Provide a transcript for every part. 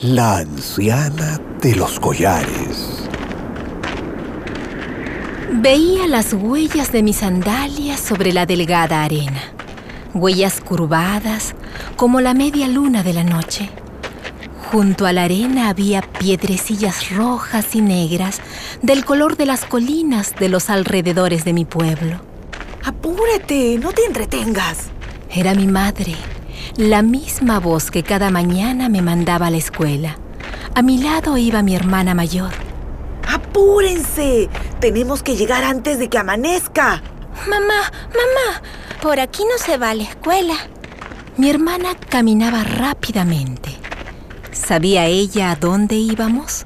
La anciana de los collares. Veía las huellas de mis sandalias sobre la delgada arena. Huellas curvadas como la media luna de la noche. Junto a la arena había piedrecillas rojas y negras del color de las colinas de los alrededores de mi pueblo. ¡Apúrate! ¡No te entretengas! Era mi madre, la misma voz que cada mañana me mandaba a la escuela. A mi lado iba mi hermana mayor. ¡Apúrense! Tenemos que llegar antes de que amanezca. Mamá, por aquí no se va a la escuela. Mi hermana caminaba rápidamente. ¿Sabía ella a dónde íbamos?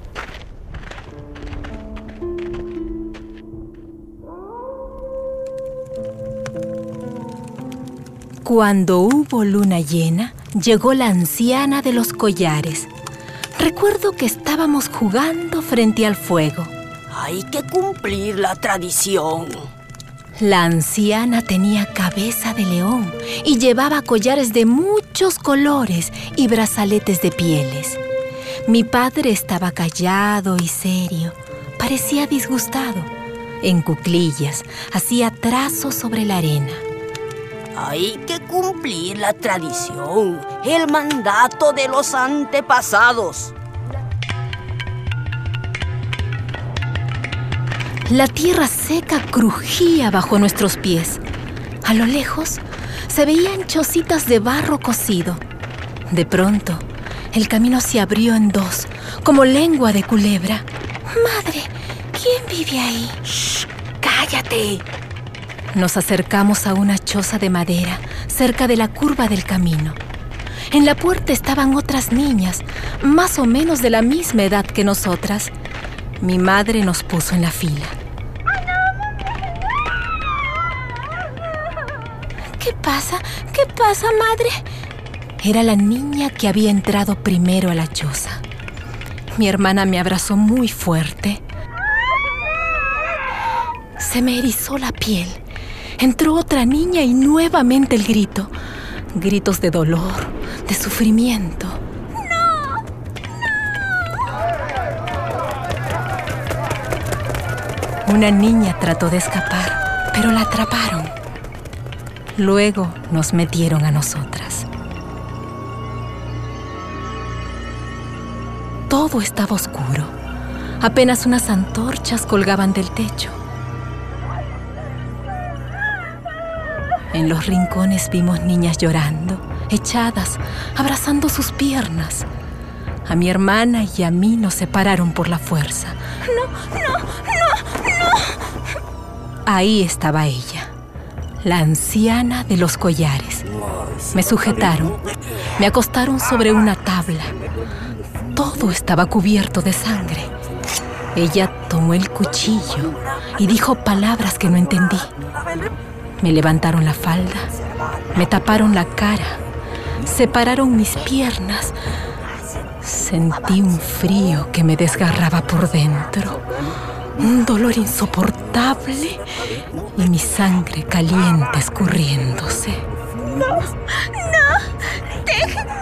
Cuando hubo luna llena, llegó la anciana de los collares. Recuerdo que estábamos jugando frente al fuego. Hay que cumplir la tradición. La anciana tenía cabeza de león y llevaba collares de muchos colores y brazaletes de pieles. Mi padre estaba callado y serio. Parecía disgustado. En cuclillas hacía trazos sobre la arena. Hay que cumplir la tradición, el mandato de los antepasados. La tierra seca crujía bajo nuestros pies. A lo lejos se veían chocitas de barro cocido. De pronto, el camino se abrió en dos, como lengua de culebra. Madre, ¿quién vive ahí? ¡Shh! ¡Cállate! Nos acercamos a una choza de madera cerca de la curva del camino. En la puerta estaban otras niñas, más o menos de la misma edad que nosotras. Mi madre nos puso en la fila. ¿Qué pasa? ¿Qué pasa, madre? Era la niña que había entrado primero a la choza. Mi hermana me abrazó muy fuerte. Se me erizó la piel. Entró otra niña y nuevamente el grito. Gritos de dolor, de sufrimiento. Una niña trató de escapar, pero la atraparon. Luego nos metieron a nosotras. Todo estaba oscuro. Apenas unas antorchas colgaban del techo. En los rincones vimos niñas llorando, echadas, abrazando sus piernas. A mi hermana y a mí nos separaron por la fuerza. No. Ahí estaba ella, la anciana de los collares. Me sujetaron, me acostaron sobre una tabla. Todo estaba cubierto de sangre. Ella tomó el cuchillo y dijo palabras que no entendí. Me levantaron la falda, me taparon la cara, separaron mis piernas. Sentí un frío que me desgarraba por dentro, un dolor insoportable y mi sangre caliente escurriéndose. No, déjenme.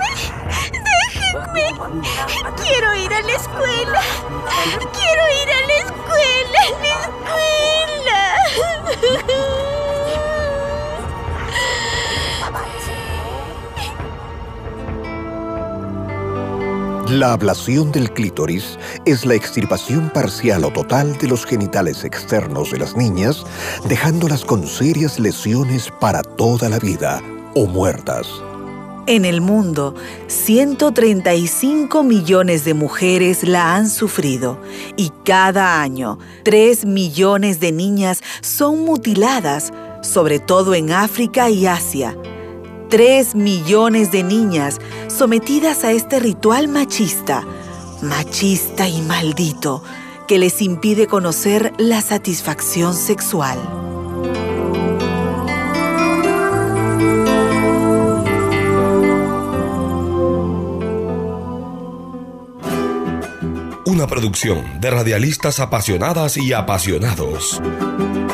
Quiero ir a la escuela. La ablación del clítoris es la extirpación parcial o total de los genitales externos de las niñas, dejándolas con serias lesiones para toda la vida o muertas. En el mundo, 135 millones de mujeres la han sufrido y cada año 3 millones de niñas son mutiladas, sobre todo en África y Asia. 3 millones de niñas sometidas a este ritual machista y maldito, que les impide conocer la satisfacción sexual. Una producción de radialistas apasionadas y apasionados.